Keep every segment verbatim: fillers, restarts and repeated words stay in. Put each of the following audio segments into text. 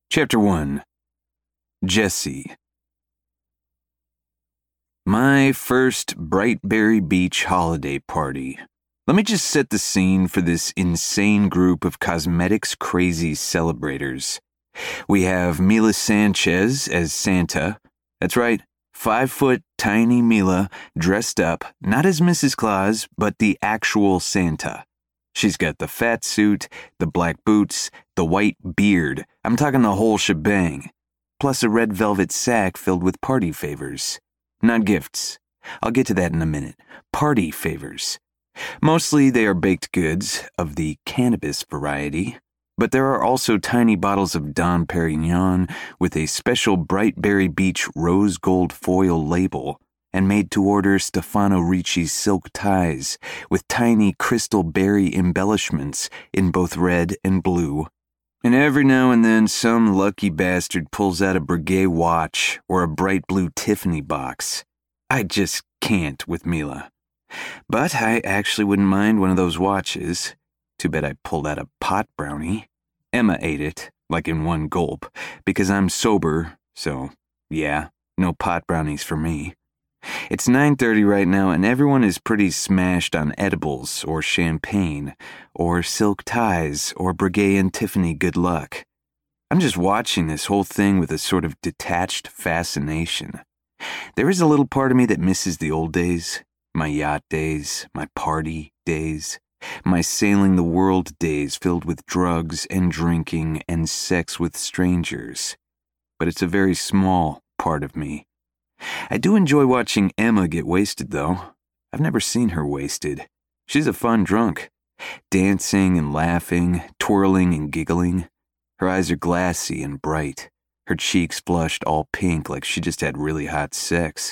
Chapter one. Jesse. My first Brightberry Beach holiday party. Let me just set the scene for this insane group of cosmetics crazy celebrators. We have Mila Sanchez as Santa. That's right, five-foot tiny Mila dressed up, not as Missus Claus, but the actual Santa. She's got the fat suit, the black boots, the white beard. I'm talking the whole shebang. Plus a red velvet sack filled with party favors. Not gifts. I'll get to that in a minute. Party favors. Mostly they are baked goods of the cannabis variety, but there are also tiny bottles of Dom Perignon with a special Brightberry Beach rose gold foil label, and made-to-order Stefano Ricci silk ties with tiny crystal berry embellishments in both red and blue. And every now and then some lucky bastard pulls out a Breguet watch or a bright blue Tiffany box. I just can't with Mila. But I actually wouldn't mind one of those watches. Too bad I pulled out a pot brownie. Emma ate it, like in one gulp, because I'm sober, so yeah, no pot brownies for me. It's nine thirty right now, and everyone is pretty smashed on edibles or champagne or silk ties or Breguet and Tiffany good luck. I'm just watching this whole thing with a sort of detached fascination. There is a little part of me that misses the old days, my yacht days, my party days, my sailing the world days filled with drugs and drinking and sex with strangers. But it's a very small part of me. I do enjoy watching Emma get wasted, though. I've never seen her wasted. She's a fun drunk. Dancing and laughing, twirling and giggling. Her eyes are glassy and bright. Her cheeks flushed all pink like she just had really hot sex.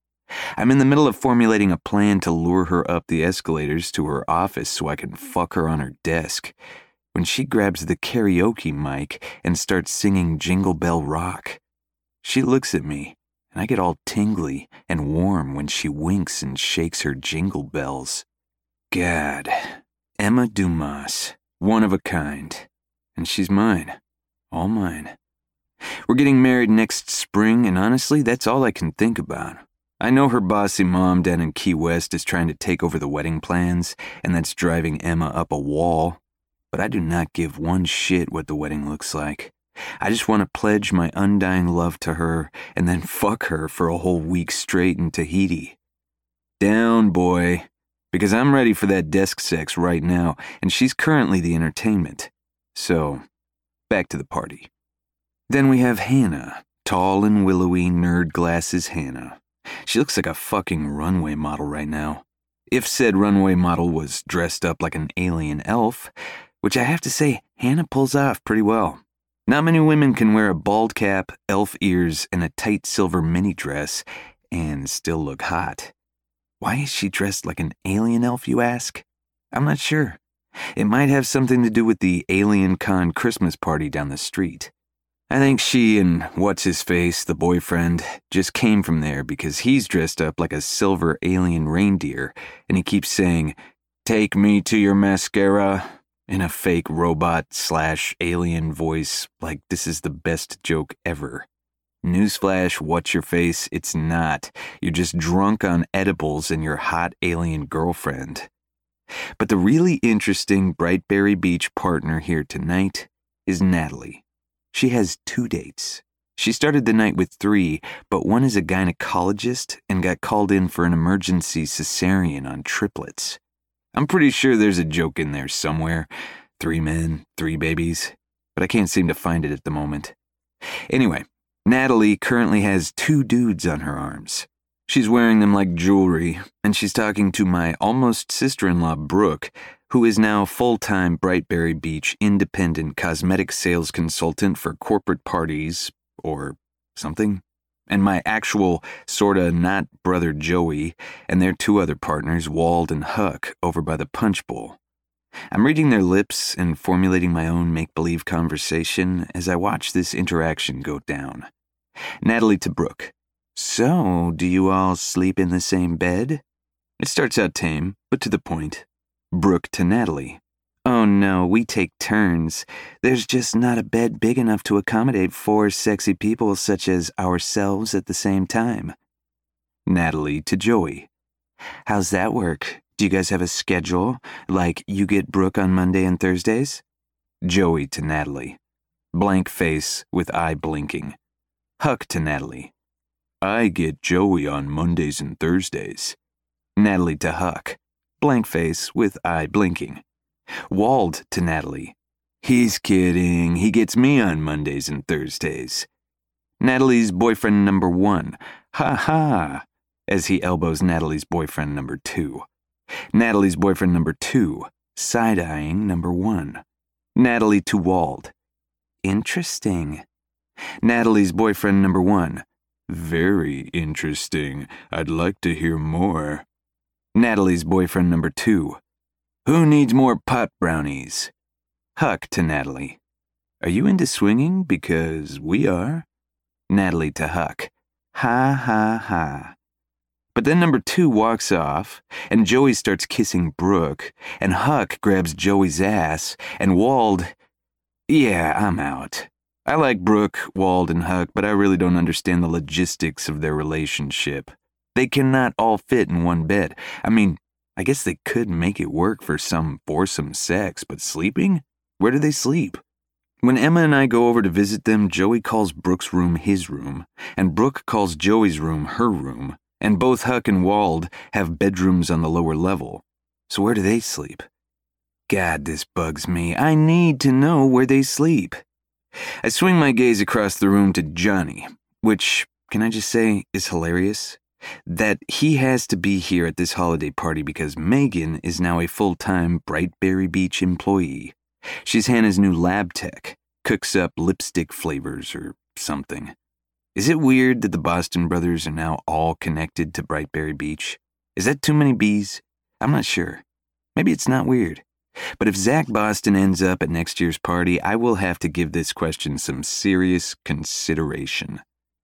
I'm in the middle of formulating a plan to lure her up the escalators to her office so I can fuck her on her desk, when she grabs the karaoke mic and starts singing Jingle Bell Rock. She looks at me, and I get all tingly and warm when she winks and shakes her jingle bells. God, Emma Dumas, one of a kind. And she's mine, all mine. We're getting married next spring, and honestly, that's all I can think about. I know her bossy mom down in Key West is trying to take over the wedding plans, and that's driving Emma up a wall. But I do not give one shit what the wedding looks like. I just want to pledge my undying love to her and then fuck her for a whole week straight in Tahiti. Down, boy, because I'm ready for that desk sex right now, and she's currently the entertainment. So, back to the party. Then we have Hannah, tall and willowy nerd glasses Hannah. She looks like a fucking runway model right now. If said runway model was dressed up like an alien elf, which I have to say, Hannah pulls off pretty well. Not many women can wear a bald cap, elf ears, and a tight silver mini dress and still look hot. Why is she dressed like an alien elf, you ask? I'm not sure. It might have something to do with the Alien Con Christmas party down the street. I think she and what's-his-face, the boyfriend, just came from there because he's dressed up like a silver alien reindeer, and he keeps saying, "Take me to your mascara," in a fake robot slash alien voice like this is the best joke ever. Newsflash, what's your face? It's not. You're just drunk on edibles and your hot alien girlfriend. But the really interesting Brightberry Beach partner here tonight is Natalie. She has two dates. She started the night with three, but one is a gynecologist and got called in for an emergency cesarean on triplets. I'm pretty sure there's a joke in there somewhere. Three men, three babies. But I can't seem to find it at the moment. Anyway, Natalie currently has two dudes on her arms. She's wearing them like jewelry, and she's talking to my almost sister-in-law, Brooke, who is now full-time Brightberry Beach independent cosmetic sales consultant for corporate parties, or something. And my actual, sorta not brother Joey, and their two other partners, Wald and Huck, over by the punch bowl. I'm reading their lips and formulating my own make-believe conversation as I watch this interaction go down. Natalie to Brooke. "So, do you all sleep in the same bed?" It starts out tame, but to the point. Brooke to Natalie. Oh no, we take turns. There's just not a bed big enough to accommodate four sexy people such as ourselves at the same time. Natalie to Joey. How's that work? Do you guys have a schedule? Like you get Brooke on Monday and Thursdays? Joey to Natalie. Blank face with eye blinking. Huck to Natalie. I get Joey on Mondays and Thursdays. Natalie to Huck. Blank face with eye blinking. Wald to Natalie. He's kidding. He gets me on Mondays and Thursdays. Natalie's boyfriend number one. Ha ha. As he elbows Natalie's boyfriend number two. Natalie's boyfriend number two. Side-eyeing number one. Natalie to Wald. Interesting. Natalie's boyfriend number one. Very interesting. I'd like to hear more. Natalie's boyfriend number two. Who needs more pot brownies? Huck to Natalie. Are you into swinging? Because we are. Natalie to Huck. Ha ha ha. But then number two walks off, and Joey starts kissing Brooke, and Huck grabs Joey's ass, and Wald... Yeah, I'm out. I like Brooke, Wald, and Huck, but I really don't understand the logistics of their relationship. They cannot all fit in one bed. I mean, I guess they could make it work for some foursome sex, but sleeping? Where do they sleep? When Emma and I go over to visit them, Joey calls Brooke's room his room, and Brooke calls Joey's room her room, and both Huck and Wald have bedrooms on the lower level. So where do they sleep? God, this bugs me. I need to know where they sleep. I swing my gaze across the room to Johnny, which, can I just say, is hilarious. That he has to be here at this holiday party because Megan is now a full-time Brightberry Beach employee. She's Hannah's new lab tech, cooks up lipstick flavors or something. Is it weird that the Boston brothers are now all connected to Brightberry Beach? Is that too many B's? I'm not sure. Maybe it's not weird. But if Zach Boston ends up at next year's party, I will have to give this question some serious consideration.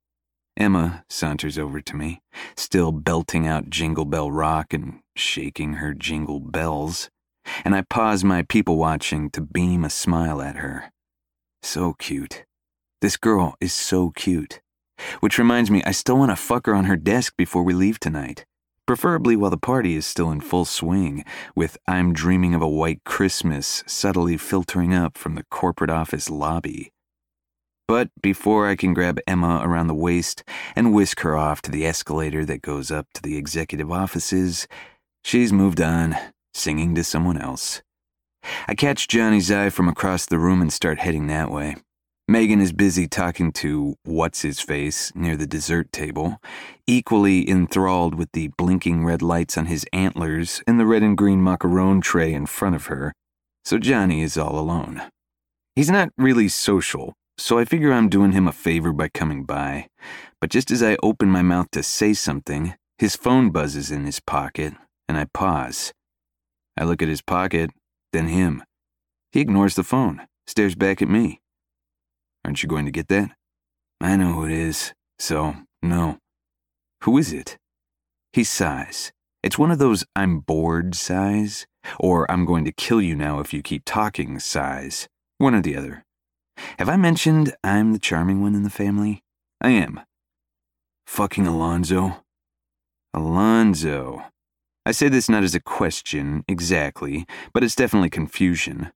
Emma saunters over to me, still belting out Jingle Bell Rock and shaking her jingle bells, and I pause my people-watching to beam a smile at her. So cute. This girl is so cute. Which reminds me, I still want to fuck her on her desk before we leave tonight, preferably while the party is still in full swing, with I'm Dreaming of a White Christmas subtly filtering up from the corporate office lobby. But before I can grab Emma around the waist and whisk her off to the escalator that goes up to the executive offices, she's moved on, singing to someone else. I catch Johnny's eye from across the room and start heading that way. Megan is busy talking to What's-His-Face near the dessert table, equally enthralled with the blinking red lights on his antlers and the red and green macaron tray in front of her, so Johnny is all alone. He's not really social, so I figure I'm doing him a favor by coming by, but just as I open my mouth to say something, his phone buzzes in his pocket, and I pause. I look at his pocket, then him. He ignores the phone, stares back at me. Aren't you going to get that? I know who it is, so no. Who is it? He sighs. It's one of those I'm bored sighs, or I'm going to kill you now if you keep talking sighs. One or the other. Have I mentioned I'm the charming one in the family? I am. Fucking Alonzo. Alonzo. I say this not as a question, exactly, but it's definitely confusion.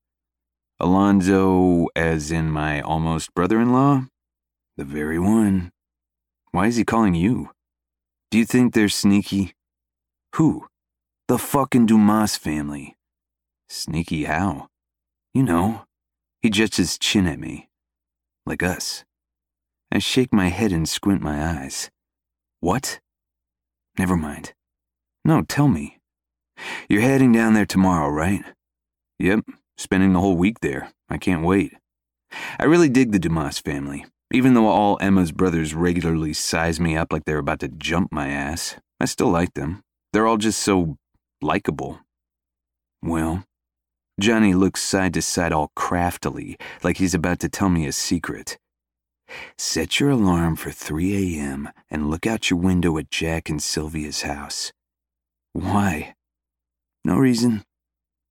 Alonzo, as in my almost brother-in-law? The very one. Why is he calling you? Do you think they're sneaky? Who? The fucking Dumas family. Sneaky how? You know. He juts his chin at me. Like us. I shake my head and squint my eyes. What? Never mind. No, tell me. You're heading down there tomorrow, right? Yep. Spending the whole week there. I can't wait. I really dig the Dumas family. Even though all Emma's brothers regularly size me up like they're about to jump my ass, I still like them. They're all just so likable. Well, Johnny looks side to side all craftily, like he's about to tell me a secret. Set your alarm for three a.m. and look out your window at Jack and Sylvia's house. Why? No reason.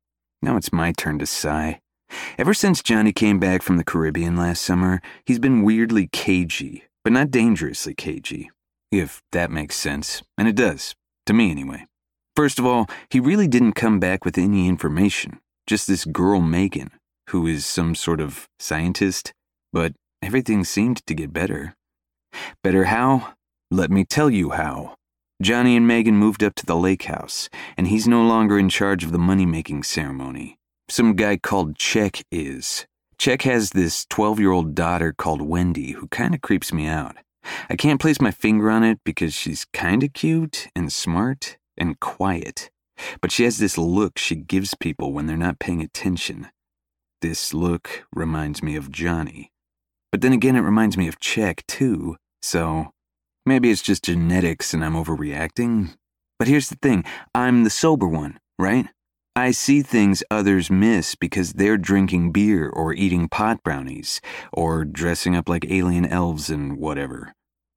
Now it's my turn to sigh. Ever since Johnny came back from the Caribbean last summer, he's been weirdly cagey, but not dangerously cagey. If that makes sense, and it does, to me anyway. First of all, he really didn't come back with any information, just this girl Megan, who is some sort of scientist, but everything seemed to get better. Better how? Let me tell you how. Johnny and Megan moved up to the lake house, and he's no longer in charge of the money-making ceremony. Some guy called Czech is. Czech has this twelve-year-old daughter called Wendy who kind of creeps me out. I can't place my finger on it because she's kind of cute and smart and quiet, but she has this look she gives people when they're not paying attention. This look reminds me of Johnny. But then again, it reminds me of Czech too, so maybe it's just genetics and I'm overreacting. But here's the thing, I'm the sober one, right? I see things others miss because they're drinking beer or eating pot brownies or dressing up like alien elves and whatever.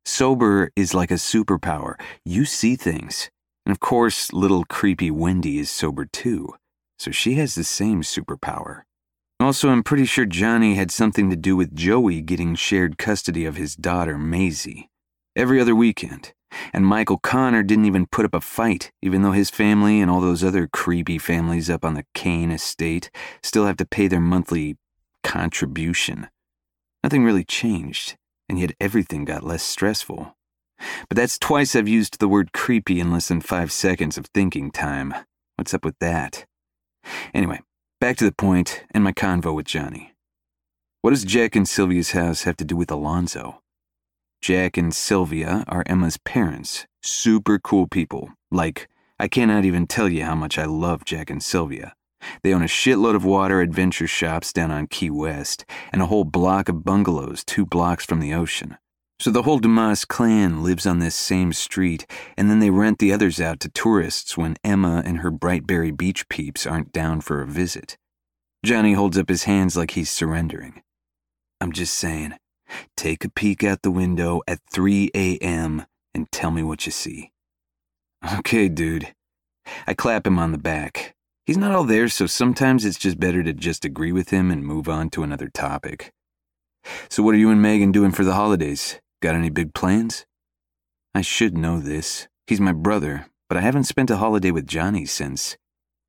Sober is like a superpower. You see things. And of course, little creepy Wendy is sober too, so she has the same superpower. Also, I'm pretty sure Johnny had something to do with Joey getting shared custody of his daughter, Maisie, every other weekend. And Michael Connor didn't even put up a fight, even though his family and all those other creepy families up on the Kane estate still have to pay their monthly contribution. Nothing really changed, and yet everything got less stressful. But that's twice I've used the word creepy in less than five seconds of thinking time. What's up with that? Anyway, back to the point and my convo with Johnny. What does Jack and Sylvia's house have to do with Alonzo? Jack and Sylvia are Emma's parents. Super cool people. Like, I cannot even tell you how much I love Jack and Sylvia. They own a shitload of water adventure shops down on Key West and a whole block of bungalows two blocks from the ocean. So the whole Dumas clan lives on this same street, and then they rent the others out to tourists when Emma and her Brightberry Beach peeps aren't down for a visit. Johnny holds up his hands like he's surrendering. I'm just saying, take a peek out the window at three a.m. and tell me what you see. Okay, dude. I clap him on the back. He's not all there, so sometimes it's just better to just agree with him and move on to another topic. So what are you and Megan doing for the holidays? Got any big plans? I should know this. He's my brother, but I haven't spent a holiday with Johnny since,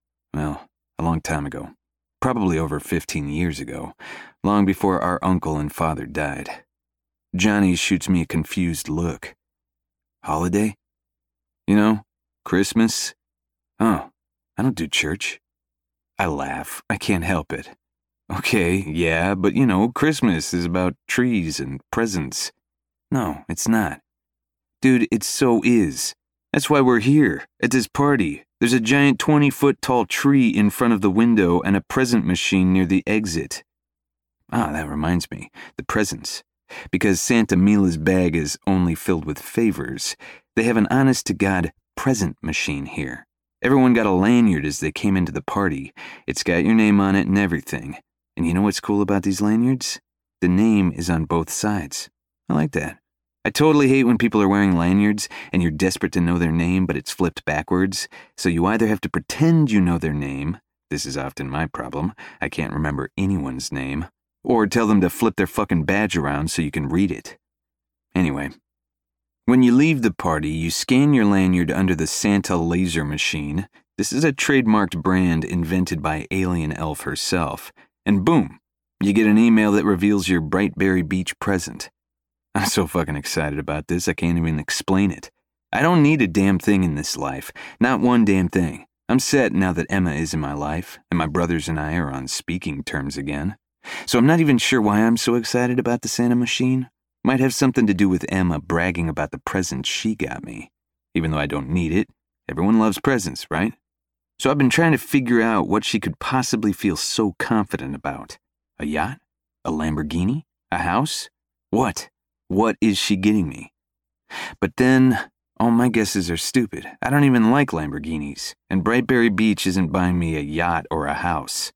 well, a long time ago. Probably over fifteen years ago, long before our uncle and father died. Johnny shoots me a confused look. Holiday? You know, Christmas? Oh, I don't do church. I laugh. I can't help it. Okay, yeah, but you know, Christmas is about trees and presents. No, it's not. Dude, it so is. That's why we're here, at this party. There's a giant twenty-foot tall tree in front of the window and a present machine near the exit. Ah, that reminds me, the presents. Because Santa Mila's bag is only filled with favors, they have an honest-to-God present machine here. Everyone got a lanyard as they came into the party. It's got your name on it and everything. And you know what's cool about these lanyards? The name is on both sides. I like that. I totally hate when people are wearing lanyards and you're desperate to know their name, but it's flipped backwards. So you either have to pretend you know their name, this is often my problem, I can't remember anyone's name, or tell them to flip their fucking badge around so you can read it. Anyway, when you leave the party, you scan your lanyard under the Santa laser machine. This is a trademarked brand invented by Alien Elf herself. And boom, you get an email that reveals your Brightberry Beach present. I'm so fucking excited about this, I can't even explain it. I don't need a damn thing in this life, not one damn thing. I'm set now that Emma is in my life, and my brothers and I are on speaking terms again. So I'm not even sure why I'm so excited about the Santa machine. Might have something to do with Emma bragging about the present she got me. Even though I don't need it, everyone loves presents, right? So I've been trying to figure out what she could possibly feel so confident about. A yacht? A Lamborghini? A house? What? What is she getting me? But then, all my guesses are stupid. I don't even like Lamborghinis, and Brightberry Beach isn't buying me a yacht or a house.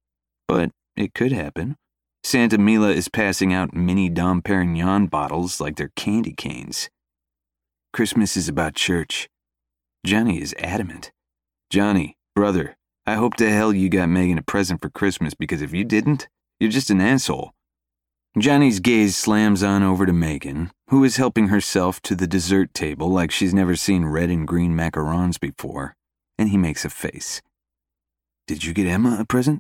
But it could happen. Santa Mila is passing out mini Dom Perignon bottles like they're candy canes. Christmas is about church. Johnny is adamant. Johnny, brother, I hope to hell you got Megan a present for Christmas, because if you didn't, you're just an asshole. Johnny's gaze slams on over to Megan, who is helping herself to the dessert table like she's never seen red and green macarons before, and he makes a face. Did you get Emma a present?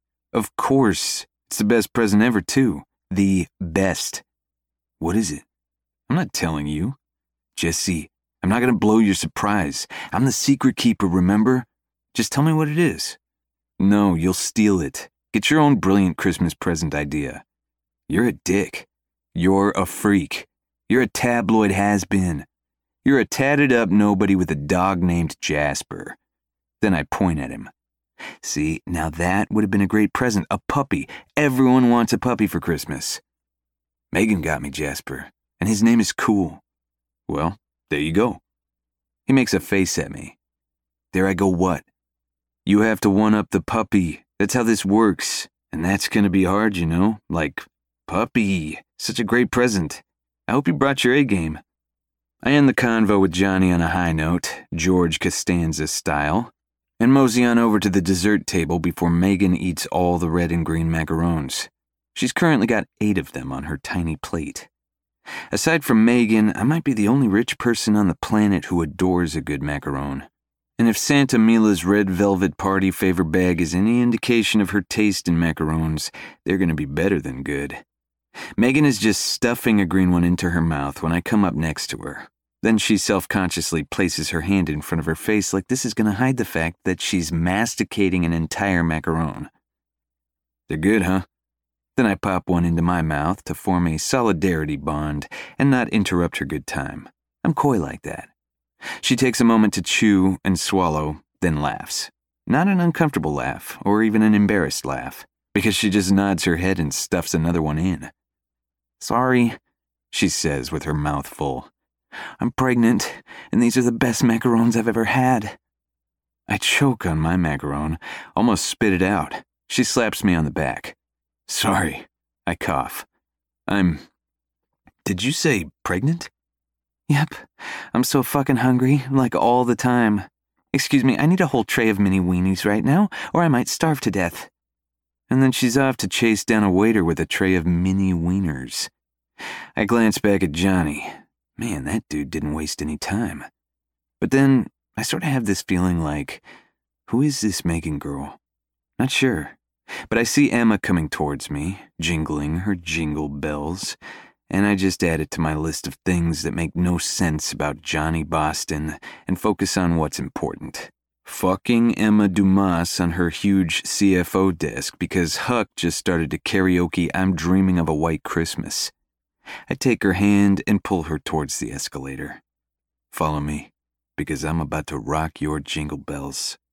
Of course. It's the best present ever, too. The best. What is it? I'm not telling you. Jesse, I'm not going to blow your surprise. I'm the secret keeper, remember? Just tell me what it is. No, you'll steal it. Get your own brilliant Christmas present idea. You're a dick. You're a freak. You're a tabloid has-been. You're a tatted-up nobody with a dog named Jasper. Then I point at him. See, now that would have been a great present. A puppy. Everyone wants a puppy for Christmas. Megan got me Jasper, and his name is Cool. Well, there you go. He makes a face at me. There I go what? You have to one-up the puppy. That's how this works. And that's gonna be hard, you know? Like, puppy. Such a great present. I hope you brought your A-game. I end the convo with Johnny on a high note, George Costanza style, and mosey on over to the dessert table before Megan eats all the red and green macarons. She's currently got eight of them on her tiny plate. Aside from Megan, I might be the only rich person on the planet who adores a good macaron. And if Santa Mila's red velvet party favor bag is any indication of her taste in macarons, they're going to be better than good. Megan is just stuffing a green one into her mouth when I come up next to her. Then she self-consciously places her hand in front of her face like this is going to hide the fact that she's masticating an entire macaron. They're good, huh? Then I pop one into my mouth to form a solidarity bond and not interrupt her good time. I'm coy like that. She takes a moment to chew and swallow, then laughs. Not an uncomfortable laugh, or even an embarrassed laugh, because she just nods her head and stuffs another one in. Sorry, she says with her mouth full. I'm pregnant, and these are the best macarons I've ever had. I choke on my macaron, almost spit it out. She slaps me on the back. Sorry, I cough. I'm... Did you say pregnant? Yep, I'm so fucking hungry, like all the time. Excuse me, I need a whole tray of mini weenies right now, or I might starve to death. And then she's off to chase down a waiter with a tray of mini wieners. I glance back at Johnny. Man, that dude didn't waste any time. But then, I sort of have this feeling like, who is this Megan girl? Not sure. But I see Emma coming towards me, jingling her jingle bells, and I just add it to my list of things that make no sense about Johnny Boston and focus on what's important. Fucking Emma Dumas on her huge C F O desk because Huck just started to karaoke I'm Dreaming of a White Christmas. I take her hand and pull her towards the escalator. Follow me, because I'm about to rock your jingle bells.